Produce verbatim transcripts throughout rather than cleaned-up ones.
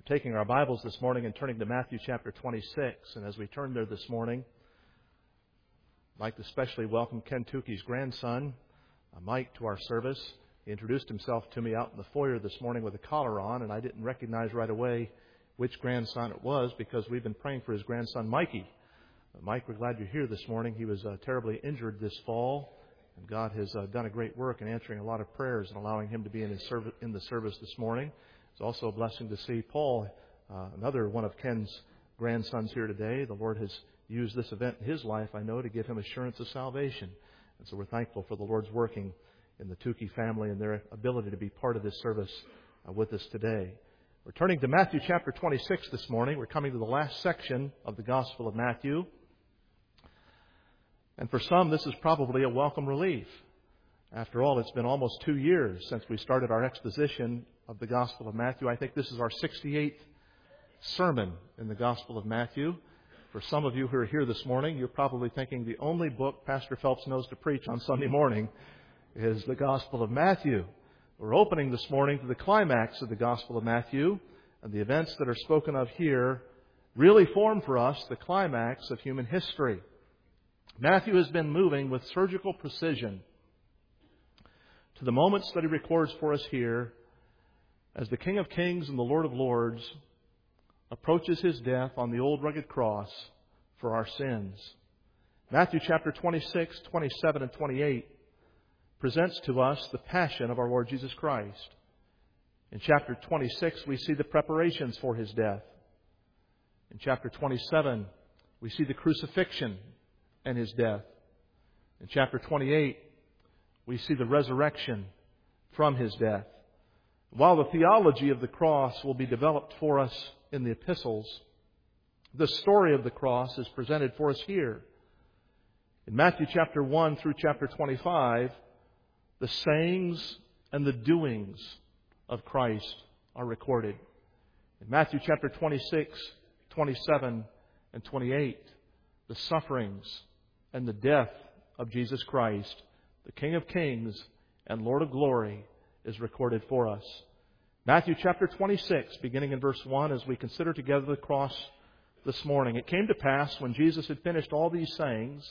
We're taking our Bibles this morning and turning to Matthew chapter twenty-six. And as we turn there this morning, I'd like to especially welcome Ken Tukey's grandson, uh, Mike, to our service. He introduced himself to me out in the foyer this morning with a collar on, and I didn't recognize right away which grandson it was because we've been praying for his grandson, Mikey. Uh, Mike, we're glad you're here this morning. He was uh, terribly injured this fall, and God has uh, done a great work in answering a lot of prayers and allowing him to be in, his serv- in the service this morning. It's also a blessing to see Paul, uh, another one of Ken's grandsons here today. The Lord has used this event in his life, I know, to give him assurance of salvation. And so we're thankful for the Lord's working in the Tukey family and their ability to be part of this service uh, with us today. We're turning to Matthew chapter twenty-six this morning. We're coming to the last section of the Gospel of Matthew. And for some, this is probably a welcome relief. After all, it's been almost two years since we started our exposition of the Gospel of Matthew. I think this is our sixty-eighth sermon in the Gospel of Matthew. For some of you who are here this morning, you're probably thinking the only book Pastor Phelps knows to preach on Sunday morning is the Gospel of Matthew. We're opening this morning to the climax of the Gospel of Matthew, and the events that are spoken of here really form for us the climax of human history. Matthew has been moving with surgical precision to the moments that he records for us here as the King of Kings and the Lord of Lords approaches his death on the old rugged cross for our sins. Matthew chapter twenty-six, twenty-seven, and twenty-eight presents to us the passion of our Lord Jesus Christ. In chapter twenty-six, we see the preparations for his death. In chapter twenty-seven, we see the crucifixion and his death. In chapter twenty-eight, we see the resurrection from his death. While the theology of the cross will be developed for us in the epistles, the story of the cross is presented for us here. In Matthew chapter one through chapter twenty-five, the sayings and the doings of Christ are recorded. In Matthew chapter twenty-six, twenty-seven, and twenty-eight, the sufferings and the death of Jesus Christ, the King of Kings and Lord of Glory, is recorded for us. Matthew chapter twenty-six, beginning in verse one, as we consider together the cross this morning. It came to pass, when Jesus had finished all these sayings,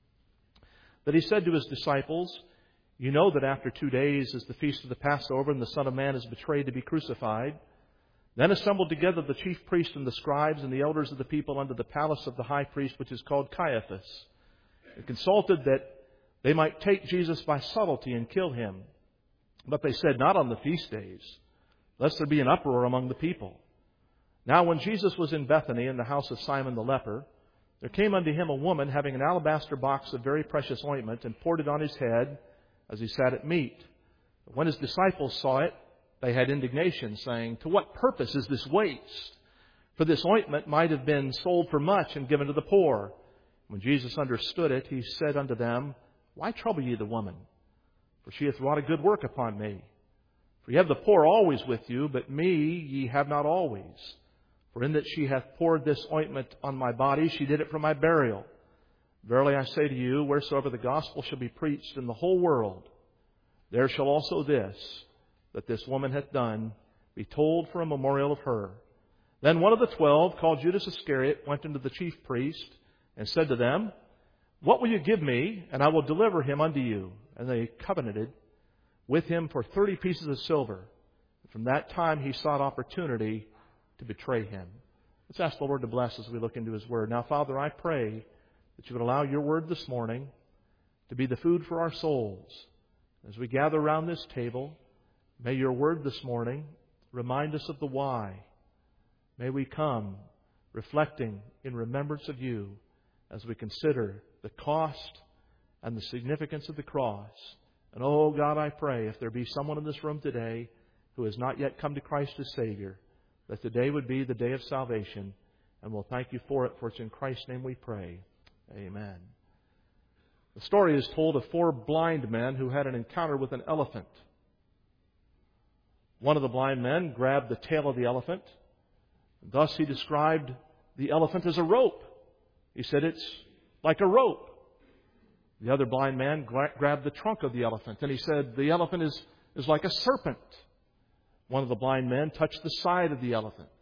that he said to his disciples, "You know that after two days is the feast of the Passover, and the Son of Man is betrayed to be crucified." Then assembled together the chief priests and the scribes and the elders of the people unto the palace of the high priest, which is called Caiaphas, and consulted that they might take Jesus by subtlety and kill him. But they said, "Not on the feast days, lest there be an uproar among the people." Now when Jesus was in Bethany in the house of Simon the leper, there came unto him a woman having an alabaster box of very precious ointment, and poured it on his head as he sat at meat. But when his disciples saw it, they had indignation, saying, "To what purpose is this waste? For this ointment might have been sold for much and given to the poor." When Jesus understood it, he said unto them, "Why trouble ye the woman? For she hath wrought a good work upon me. For ye have the poor always with you, but me ye have not always. For in that she hath poured this ointment on my body, she did it for my burial. Verily I say to you, wheresoever the gospel shall be preached in the whole world, there shall also this, that this woman hath done, be told for a memorial of her." Then one of the twelve, called Judas Iscariot, went unto the chief priest, and said to them, "What will you give me, and I will deliver him unto you?" And they covenanted with him for thirty pieces of silver. And from that time he sought opportunity to betray him. Let's ask the Lord to bless as we look into his word. Now, Father, I pray that you would allow your word this morning to be the food for our souls. As we gather around this table, may your word this morning remind us of the why. May we come reflecting in remembrance of you as we consider the cost and the significance of the cross. And oh God, I pray if there be someone in this room today who has not yet come to Christ as Savior, that today would be the day of salvation. And we'll thank you for it, for it's in Christ's name we pray. Amen. The story is told of four blind men who had an encounter with an elephant. One of the blind men grabbed the tail of the elephant. Thus he described the elephant as a rope. He said it's like a rope. The other blind man gra- grabbed the trunk of the elephant, and he said the elephant is, is like a serpent. One of the blind men touched the side of the elephant,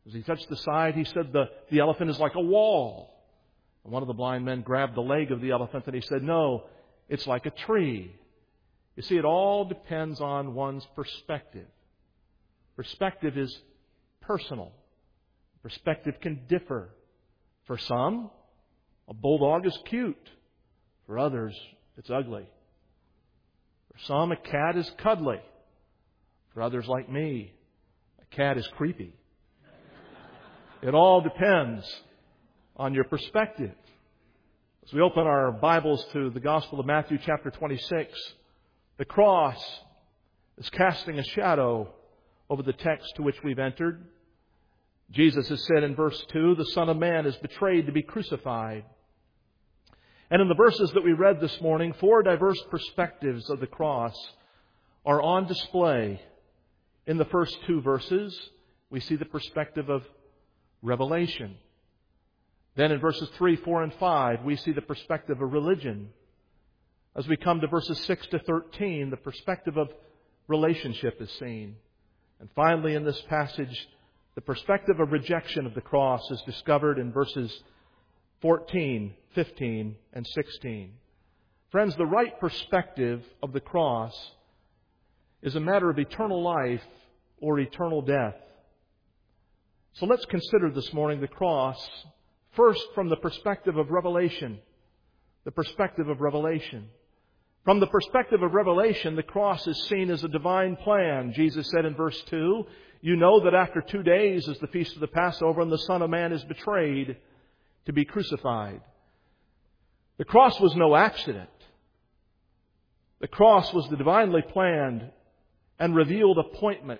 As he touched the side, he said the, the elephant is like a wall. And one of the blind men grabbed the leg of the elephant and he said, no, it's like a tree. You see, it all depends on one's perspective. Perspective is personal. Perspective can differ. For some, a bulldog is cute. For others, it's ugly. For some, a cat is cuddly. For others like me, a cat is creepy. It all depends on your perspective. As we open our Bibles to the Gospel of Matthew chapter twenty-six, the cross is casting a shadow over the text to which we've entered. Jesus has said in verse two, the Son of Man is betrayed to be crucified. And in the verses that we read this morning, four diverse perspectives of the cross are on display. In the first two verses, we see the perspective of revelation. Then in verses three, four, and five, we see the perspective of religion. As we come to verses six to thirteen, the perspective of relationship is seen. And finally, in this passage, the perspective of rejection of the cross is discovered in verses fourteen, fifteen, and sixteen. Friends, the right perspective of the cross is a matter of eternal life or eternal death. So let's consider this morning the cross first from the perspective of revelation. The perspective of revelation. From the perspective of revelation, the cross is seen as a divine plan. Jesus said in verse two, you know that after two days is the feast of the Passover and the Son of Man is betrayed to be crucified. The cross was no accident. The cross was the divinely planned and revealed appointment.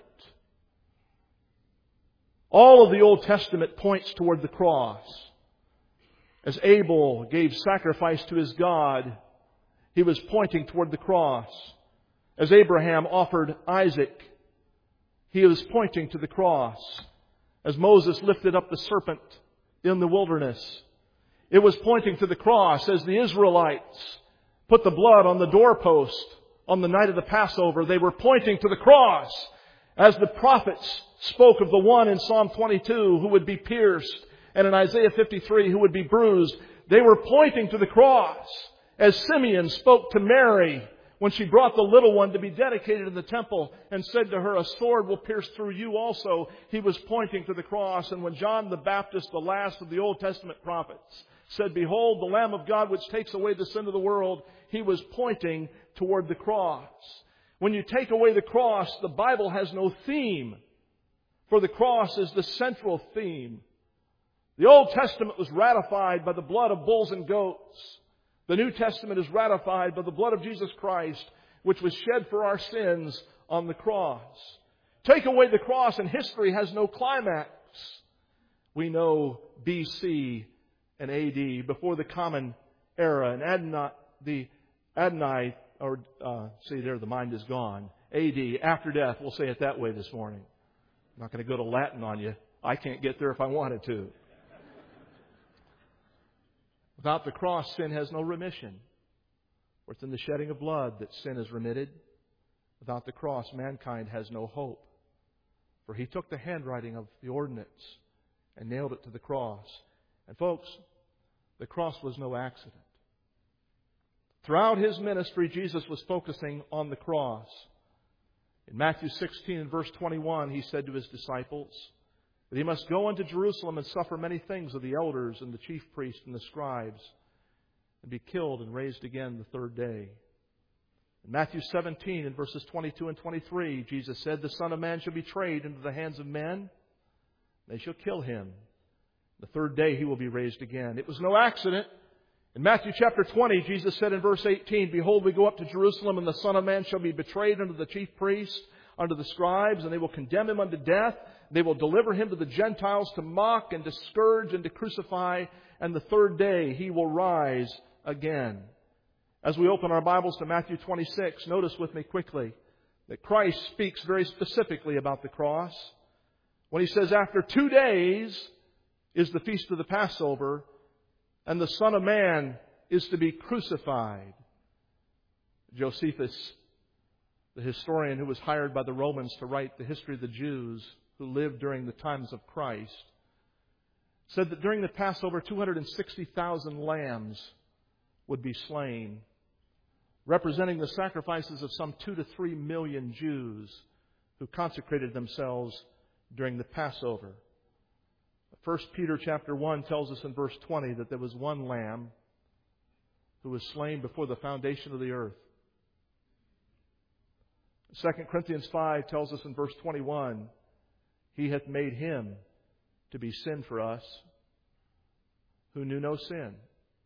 All of the Old Testament points toward the cross. As Abel gave sacrifice to his God, he was pointing toward the cross. As Abraham offered Isaac, he was pointing to the cross. As Moses lifted up the serpent in the wilderness, it was pointing to the cross. As the Israelites put the blood on the doorpost on the night of the Passover, they were pointing to the cross. As the prophets spoke of the one in Psalm twenty-two who would be pierced, and in Isaiah fifty-three who would be bruised, they were pointing to the cross. As Simeon spoke to Mary when she brought the little one to be dedicated in the temple and said to her, a sword will pierce through you also, he was pointing to the cross. And when John the Baptist, the last of the Old Testament prophets, said, behold, the Lamb of God which takes away the sin of the world, he was pointing toward the cross. When you take away the cross, the Bible has no theme, for the cross is the central theme. The Old Testament was ratified by the blood of bulls and goats. The New Testament is ratified by the blood of Jesus Christ, which was shed for our sins on the cross. Take away the cross and history has no climax. We know B C and A D, before the Common Era, and Adonai, the Adonai, or uh, see there, the mind is gone. A D, after death. We'll say it that way this morning. I'm not going to go to Latin on you. I can't get there if I wanted to. Without the cross, sin has no remission. For it's in the shedding of blood that sin is remitted. Without the cross, mankind has no hope. For He took the handwriting of the ordinance and nailed it to the cross. And folks, the cross was no accident. Throughout His ministry, Jesus was focusing on the cross. In Matthew sixteen and verse twenty-one, He said to His disciples that He must go into Jerusalem and suffer many things of the elders and the chief priests and the scribes, and be killed and raised again the third day. In Matthew seventeen and verses twenty-two and twenty-three, Jesus said, the Son of Man shall be betrayed into the hands of men. They shall kill Him. The third day He will be raised again. It was no accident. In Matthew chapter twenty, Jesus said in verse eighteen, behold, we go up to Jerusalem, and the Son of Man shall be betrayed unto the chief priests, unto the scribes, and they will condemn Him unto death. They will deliver Him to the Gentiles to mock and to scourge and to crucify, and the third day He will rise again. As we open our Bibles to Matthew twenty-six, notice with me quickly that Christ speaks very specifically about the cross. When He says, after two days is the feast of the Passover, and the Son of Man is to be crucified. Josephus, the historian who was hired by the Romans to write the history of the Jews, who lived during the times of Christ, said that during the Passover, two hundred sixty thousand lambs would be slain, representing the sacrifices of some two to three million Jews who consecrated themselves during the Passover. First Peter chapter one tells us in verse twenty that there was one lamb who was slain before the foundation of the earth. Second Corinthians five tells us in verse twenty-one, He hath made Him to be sin for us, who knew no sin.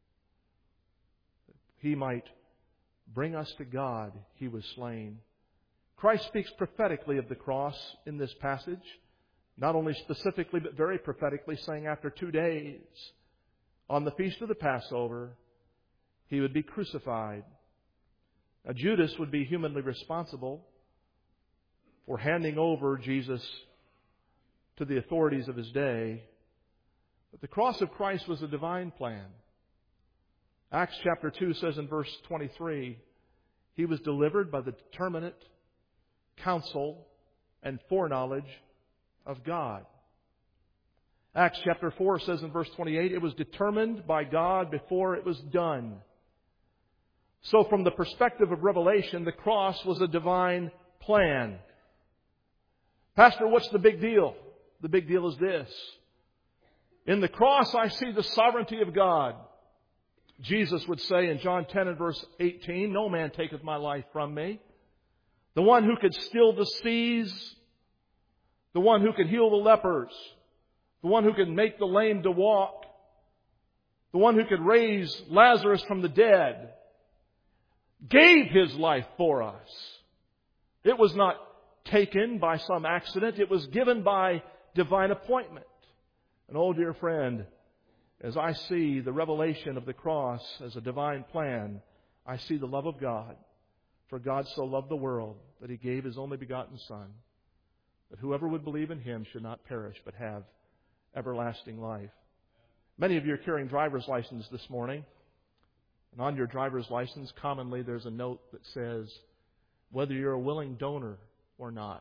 He might bring us to God, He was slain. Christ speaks prophetically of the cross in this passage, not only specifically but very prophetically, saying after two days, on the feast of the Passover, He would be crucified. Now, Judas would be humanly responsible for handing over Jesus to the authorities of his day. But the cross of Christ was a divine plan. Acts chapter two says in verse twenty-three, He was delivered by the determinate counsel and foreknowledge of God. Acts chapter four says in verse twenty-eight, It was determined by God before it was done. So from the perspective of Revelation, the cross was a divine plan. Pastor, what's the big deal? The big deal is this. In the cross, I see the sovereignty of God. Jesus would say in John ten and verse eighteen, No man taketh my life from me. The one who could still the seas, the one who could heal the lepers, the one who could make the lame to walk, the one who could raise Lazarus from the dead, gave His life for us. It was not taken by some accident. It was given by divine appointment. And oh, dear friend, as I see the revelation of the cross as a divine plan, I see the love of God. For God so loved the world that He gave His only begotten Son, that whoever would believe in Him should not perish but have everlasting life. Many of you are carrying driver's license this morning. And on your driver's license, commonly there's a note that says whether you're a willing donor or not.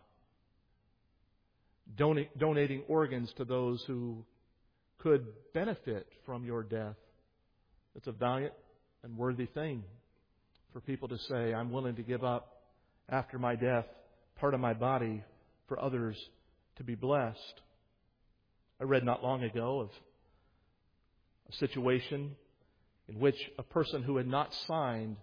Don- donating organs to those who could benefit from your death. It's a valiant and worthy thing for people to say, I'm willing to give up after my death part of my body for others to be blessed. I read not long ago of a situation in which a person who had not signed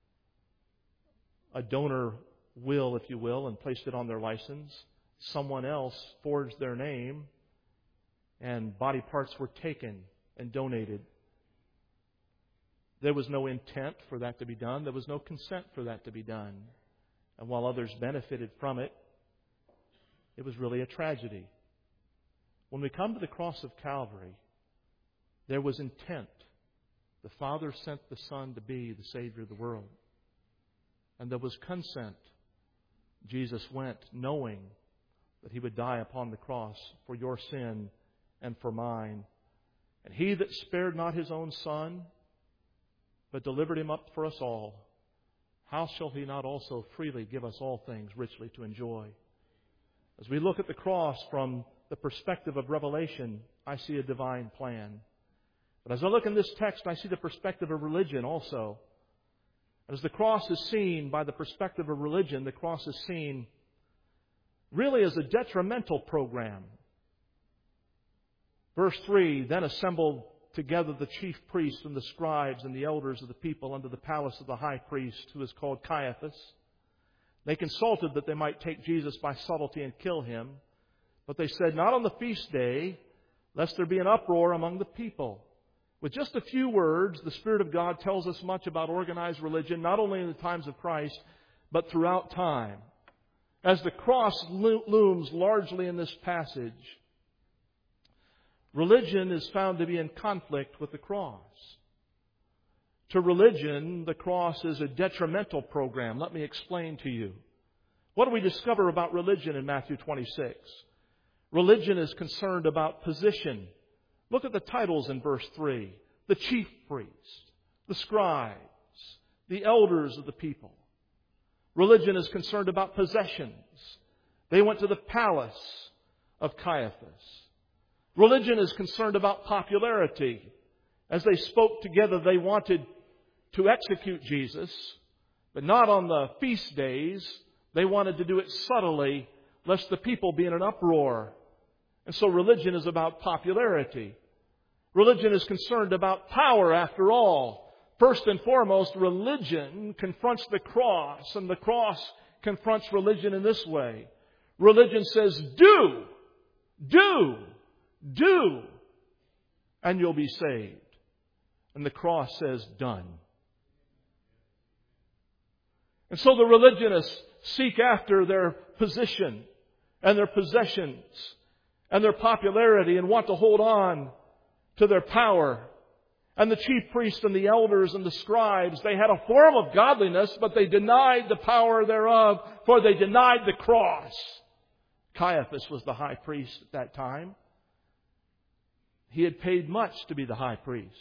a donor will, if you will, and placed it on their license, someone else forged their name and body parts were taken and donated. There was no intent for that to be done. There was no consent for that to be done. And while others benefited from it, it was really a tragedy. When we come to the cross of Calvary, there was intent. The Father sent the Son to be the Savior of the world. And there was consent. Jesus went knowing that He would die upon the cross for your sin and for mine. And He that spared not His own Son, but delivered Him up for us all, how shall He not also freely give us all things richly to enjoy? As we look at the cross from the perspective of Revelation, I see a divine plan. But as I look in this text, I see the perspective of religion also. As the cross is seen by the perspective of religion, the cross is seen really as a detrimental program. Verse three, then assembled together the chief priests and the scribes and the elders of the people unto the palace of the high priest, who is called Caiaphas. They consulted that they might take Jesus by subtlety and kill Him. But they said, not on the feast day, lest there be an uproar among the people. With just a few words, the Spirit of God tells us much about organized religion, not only in the times of Christ, but throughout time. As the cross lo- looms largely in this passage, religion is found to be in conflict with the cross. To religion, the cross is a detrimental program. Let me explain to you. What do we discover about religion in Matthew twenty-six? Religion is concerned about position. Look at the titles in verse three. The chief priests, the scribes, the elders of the people. Religion is concerned about possessions. They went to the palace of Caiaphas. Religion is concerned about popularity. As they spoke together, they wanted to execute Jesus, but not on the feast days. They wanted to do it subtly, lest the people be in an uproar. And so religion is about popularity. Religion is concerned about power, after all. First and foremost, religion confronts the cross, and the cross confronts religion in this way. Religion says, do, do, do, and you'll be saved. And the cross says, done. And so the religionists seek after their position and their possessions and their popularity and want to hold on to their power. And the chief priests and the elders and the scribes, they had a form of godliness, but they denied the power thereof, for they denied the cross. Caiaphas was the high priest at that time. He had paid much to be the high priest.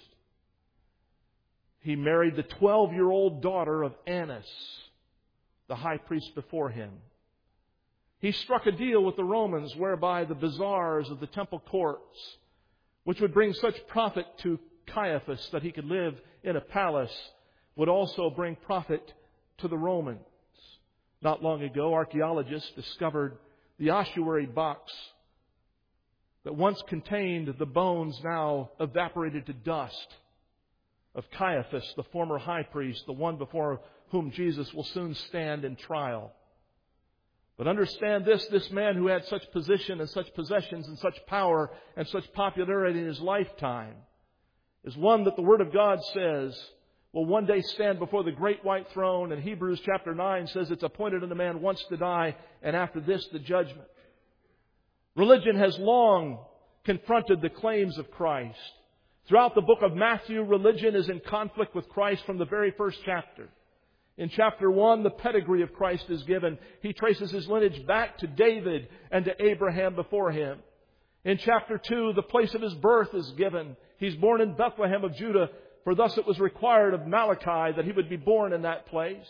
He married the twelve-year-old daughter of Annas, the high priest before him. He struck a deal with the Romans whereby the bazaars of the temple courts, which would bring such profit to Caiaphas that he could live in a palace, would also bring profit to the Romans. Not long ago, archaeologists discovered the ossuary box that once contained the bones now evaporated to dust of Caiaphas, the former high priest, the one before whom Jesus will soon stand in trial. But understand this, this man who had such position and such possessions and such power and such popularity in his lifetime is one that the Word of God says will one day stand before the great white throne. And Hebrews chapter nine says it's appointed unto man once to die, and after this the judgment. Religion has long confronted the claims of Christ. Throughout the book of Matthew, religion is in conflict with Christ from the very first chapter. In chapter one, the pedigree of Christ is given. He traces His lineage back to David and to Abraham before him. In chapter two, the place of His birth is given. He's born in Bethlehem of Judah, for thus it was required of Malachi that He would be born in that place.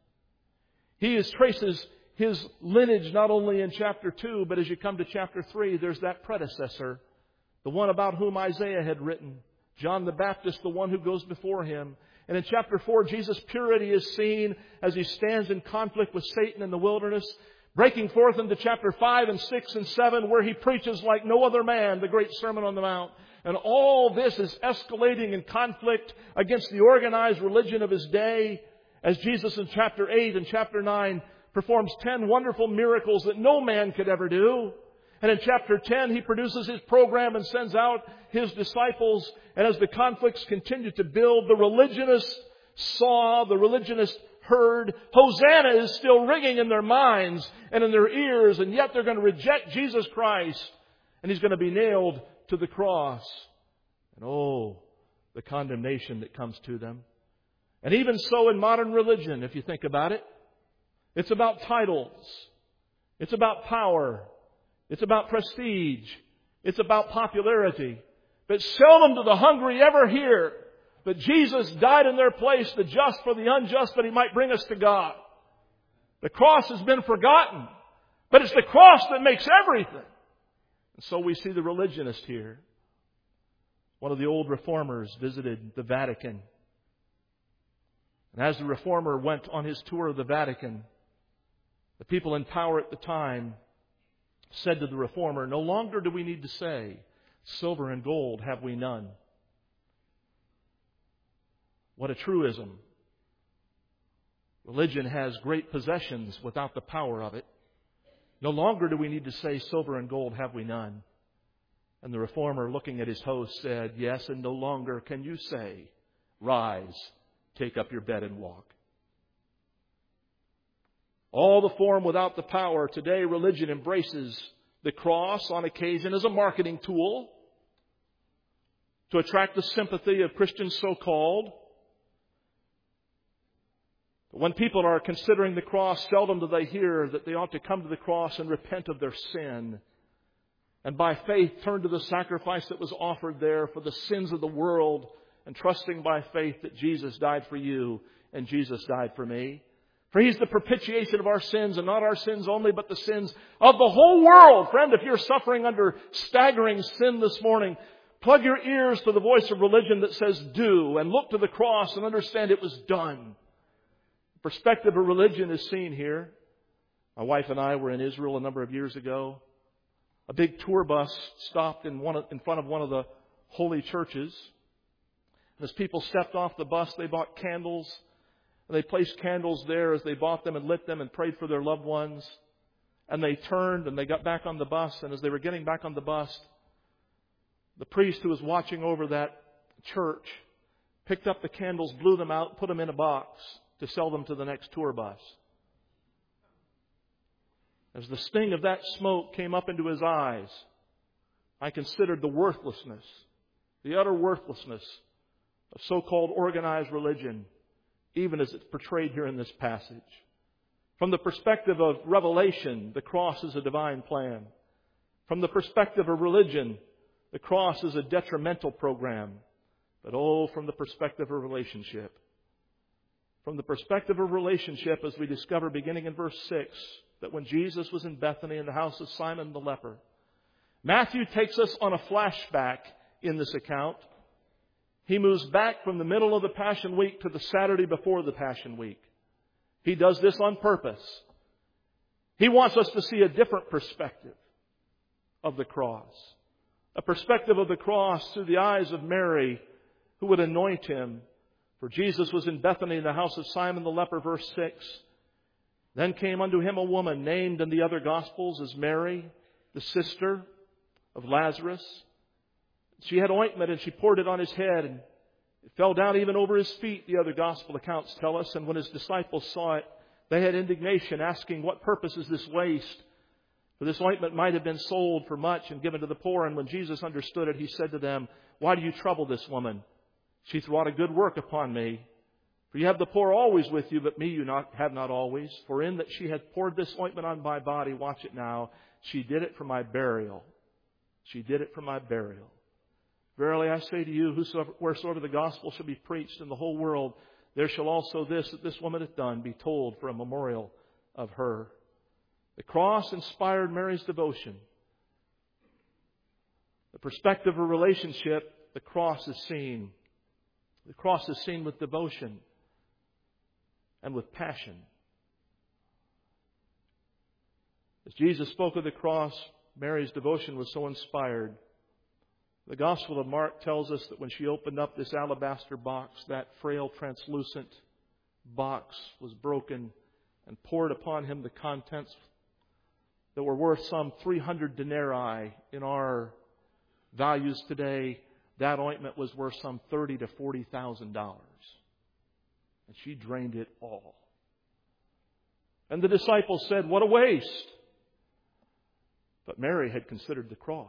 He is, traces His lineage not only in chapter two, but as you come to chapter three, there's that predecessor, the one about whom Isaiah had written, John the Baptist, the one who goes before him. And in chapter four, Jesus' purity is seen as He stands in conflict with Satan in the wilderness, breaking forth into chapter five and six and seven, where He preaches like no other man, the great Sermon on the Mount. And all this is escalating in conflict against the organized religion of His day, as Jesus in chapter eight and chapter nine performs ten wonderful miracles that no man could ever do. And in chapter ten, He produces His program and sends out His disciples. And as the conflicts continue to build, the religionists saw, the religionists heard, Hosanna is still ringing in their minds and in their ears, and yet they're going to reject Jesus Christ, and He's going to be nailed to the cross. And oh, the condemnation that comes to them. And even so in modern religion, if you think about it, it's about titles. It's about power. It's about prestige. It's about popularity. But seldom do the hungry ever hear that Jesus died in their place, the just for the unjust, that He might bring us to God. The cross has been forgotten, but it's the cross that makes everything. And so we see the religionist here. One of the old reformers visited the Vatican. And as the reformer went on his tour of the Vatican, the people in power at the time said to the reformer, "No longer do we need to say, 'Silver and gold have we none.'" What a truism. Religion has great possessions without the power of it. No longer do we need to say, "Silver and gold have we none." And the reformer, looking at his host, said, "Yes, and no longer can you say, 'Rise, take up your bed and walk.'" All the form without the power. Today, religion embraces the cross on occasion as a marketing tool to attract the sympathy of Christians so-called. But when people are considering the cross, seldom do they hear that they ought to come to the cross and repent of their sin, and by faith turn to the sacrifice that was offered there for the sins of the world, and trusting by faith that Jesus died for you and Jesus died for me. For He's the propitiation of our sins, and not our sins only, but the sins of the whole world. Friend, if you're suffering under staggering sin this morning, plug your ears to the voice of religion that says do, and look to the cross and understand it was done. The perspective of religion is seen here. My wife and I were in Israel a number of years ago. A big tour bus stopped in, one of, in front of one of the holy churches. And as people stepped off the bus, they bought candles. And they placed candles there as they bought them and lit them and prayed for their loved ones. And they turned and they got back on the bus. And as they were getting back on the bus, the priest who was watching over that church picked up the candles, blew them out, put them in a box to sell them to the next tour bus. As the sting of that smoke came up into his eyes, I considered the worthlessness, the utter worthlessness of so-called organized religion, even as it's portrayed here in this passage. From the perspective of revelation, the cross is a divine plan. From the perspective of religion, the cross is a detrimental program. But oh, from the perspective of relationship. From the perspective of relationship, as we discover beginning in verse six, that when Jesus was in Bethany in the house of Simon the leper, Matthew takes us on a flashback in this account. He moves back from the middle of the Passion Week to the Saturday before the Passion Week. He does this on purpose. He wants us to see a different perspective of the cross. A perspective of the cross through the eyes of Mary, who would anoint Him. For Jesus was in Bethany in the house of Simon the leper, verse six. Then came unto him a woman named in the other Gospels as Mary, the sister of Lazarus. She had ointment and she poured it on his head, and it fell down even over his feet, the other Gospel accounts tell us. And when His disciples saw it, they had indignation, asking, what purpose is this waste? For this ointment might have been sold for much and given to the poor. And when Jesus understood it, He said to them, why do you trouble this woman? She hath wrought a good work upon me. For you have the poor always with you, but me you not, have not always. For in that she had poured this ointment on my body, watch it now, she did it for my burial. She did it for my burial. Verily I say to you, whosoever, wheresoever the gospel shall be preached in the whole world, there shall also this that this woman hath done be told for a memorial of her. The cross inspired Mary's devotion. The perspective of relationship, the cross is seen. The cross is seen with devotion and with passion. As Jesus spoke of the cross, Mary's devotion was so inspired. The Gospel of Mark tells us that when she opened up this alabaster box, that frail, translucent box was broken and poured upon Him the contents that were worth some three hundred denarii. In our values today, that ointment was worth some thirty to forty thousand dollars. And she drained it all. And the disciples said, what a waste. But Mary had considered the cross.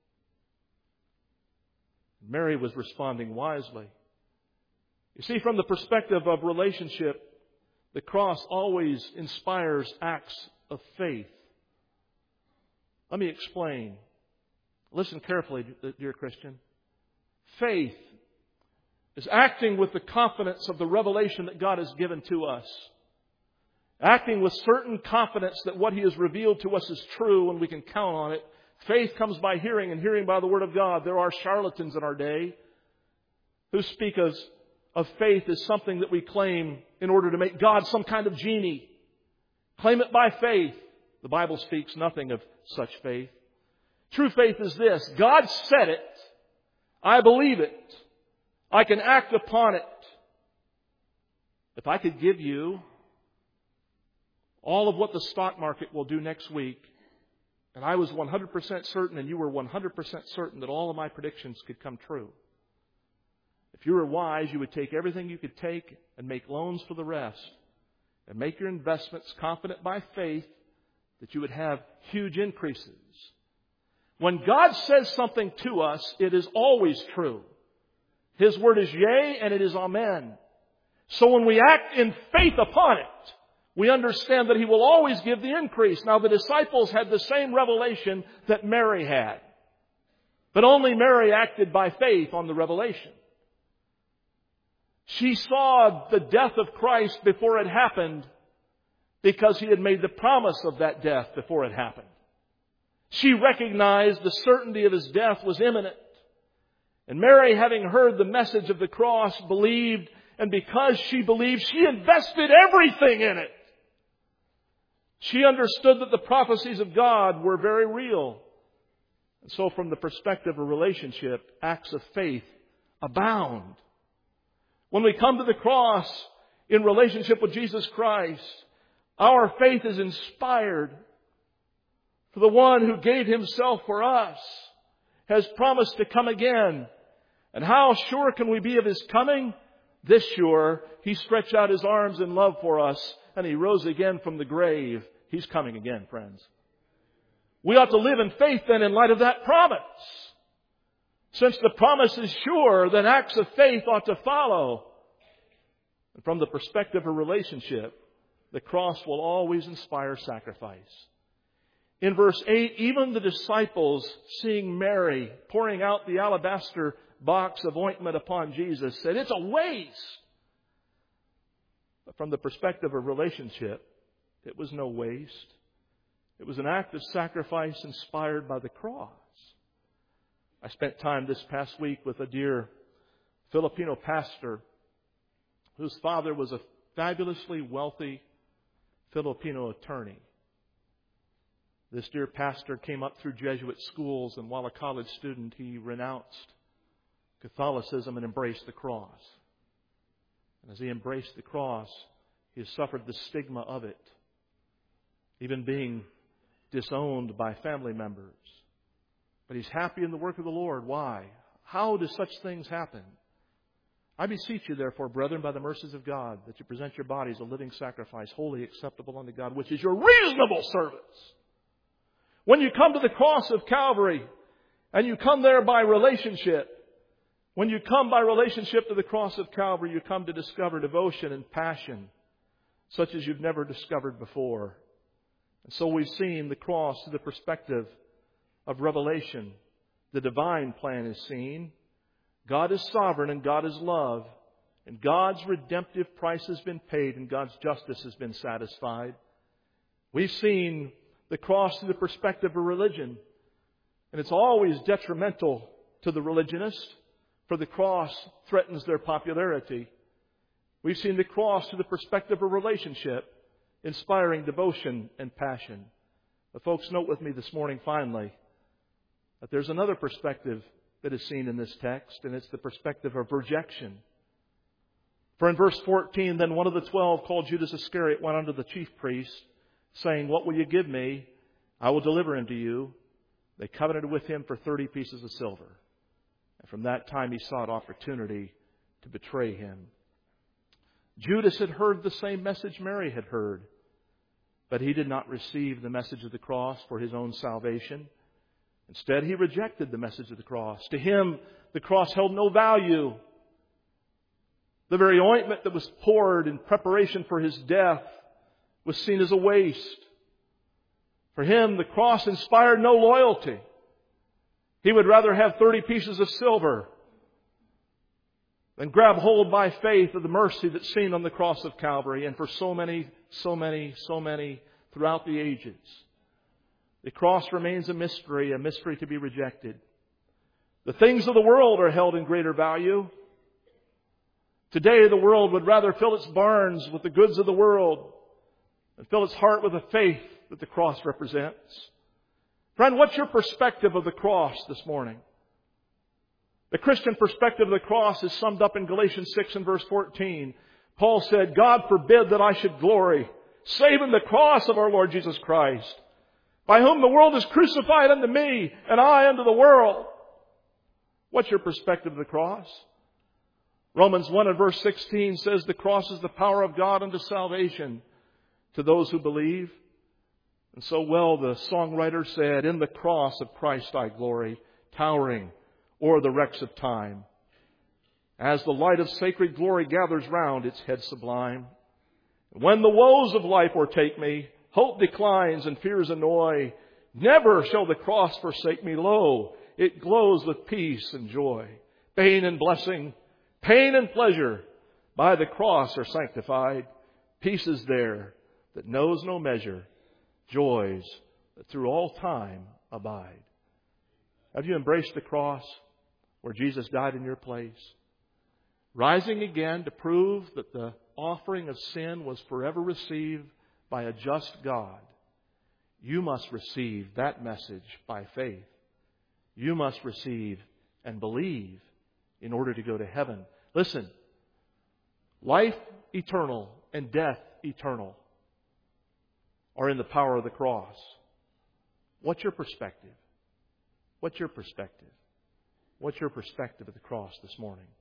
Mary was responding wisely. You see, from the perspective of relationship, the cross always inspires acts of faith. Let me explain. Listen carefully, dear Christian. Faith is acting with the confidence of the revelation that God has given to us. Acting with certain confidence that what He has revealed to us is true and we can count on it. Faith comes by hearing, and hearing by the Word of God. There are charlatans in our day who speak of, of faith as something that we claim in order to make God some kind of genie. Claim it by faith. The Bible speaks nothing of such faith. True faith is this. God said it. I believe it. I can act upon it. If I could give you all of what the stock market will do next week, and I was one hundred percent certain and you were one hundred percent certain that all of my predictions could come true. If you were wise, you would take everything you could take and make loans for the rest and make your investments confident by faith that you would have huge increases. When God says something to us, it is always true. His word is yea and it is amen. So when we act in faith upon it, we understand that He will always give the increase. Now the disciples had the same revelation that Mary had. But only Mary acted by faith on the revelation. She saw the death of Christ before it happened because He had made the promise of that death before it happened. She recognized the certainty of His death was imminent. And Mary, having heard the message of the cross, believed, and because she believed, she invested everything in it. She understood that the prophecies of God were very real. And so from the perspective of relationship, acts of faith abound. When we come to the cross in relationship with Jesus Christ, our faith is inspired. For the one who gave Himself for us has promised to come again. And how sure can we be of His coming? This sure, He stretched out His arms in love for us, and He rose again from the grave. He's coming again, friends. We ought to live in faith then in light of that promise. Since the promise is sure, then acts of faith ought to follow. And from the perspective of relationship, the cross will always inspire sacrifice. In verse eight, even the disciples, seeing Mary pouring out the alabaster box of ointment upon Jesus, said, "It's a waste." But from the perspective of relationship, it was no waste. It was an act of sacrifice inspired by the cross. I spent time this past week with a dear Filipino pastor whose father was a fabulously wealthy Filipino attorney. This dear pastor came up through Jesuit schools, and while a college student, he renounced Catholicism and embraced the cross. And as he embraced the cross, he has suffered the stigma of it, even being disowned by family members. But he's happy in the work of the Lord. Why? How do such things happen? I beseech you, therefore, brethren, by the mercies of God, that you present your bodies a living sacrifice, wholly acceptable unto God, which is your reasonable service. When you come to the cross of Calvary, and you come there by relationship, when you come by relationship to the cross of Calvary, you come to discover devotion and passion, such as you've never discovered before. And so we've seen the cross through the perspective of revelation. The divine plan is seen. God is sovereign and God is love. And God's redemptive price has been paid and God's justice has been satisfied. We've seen the cross through the perspective of religion. And it's always detrimental to the religionist, for the cross threatens their popularity. We've seen the cross through the perspective of relationship, inspiring devotion and passion. But folks, note with me this morning, finally, that there's another perspective that is seen in this text, and it's the perspective of rejection. For in verse fourteen, then one of the twelve, called Judas Iscariot, went unto the chief priests, saying, "What will you give me? I will deliver him to you." They covenanted with him for thirty pieces of silver. And from that time he sought opportunity to betray him. Judas had heard the same message Mary had heard, but he did not receive the message of the cross for his own salvation. Instead, he rejected the message of the cross. To him, the cross held no value. The very ointment that was poured in preparation for his death was seen as a waste. For him, the cross inspired no loyalty. He would rather have thirty pieces of silver than grab hold by faith of the mercy that's seen on the cross of Calvary. And for so many, so many, so many throughout the ages, the cross remains a mystery, a mystery to be rejected. The things of the world are held in greater value. Today, the world would rather fill its barns with the goods of the world and fill its heart with the faith that the cross represents. Friend, what's your perspective of the cross this morning? The Christian perspective of the cross is summed up in Galatians six and verse fourteen. Paul said, "God forbid that I should glory, save in the cross of our Lord Jesus Christ, by whom the world is crucified unto me, and I unto the world." What's your perspective of the cross? Romans one and verse sixteen says the cross is the power of God unto salvation to those who believe. And so well the songwriter said, "In the cross of Christ I glory, towering o'er the wrecks of time. As the light of sacred glory gathers round its head sublime. When the woes of life o'ertake me, hope declines and fears annoy. Never shall the cross forsake me. Lo, it glows with peace and joy. Pain and blessing, pain and pleasure, by the cross are sanctified. Peace is there, that knows no measure, joys that through all time abide. Have you embraced the cross where Jesus died in your place? Rising again to prove that the offering of sin was forever received by a just God. You must receive that message by faith. You must receive and believe in order to go to heaven. Listen, life eternal and death eternal are in the power of the cross. What's your perspective? What's your perspective? What's your perspective of the cross this morning?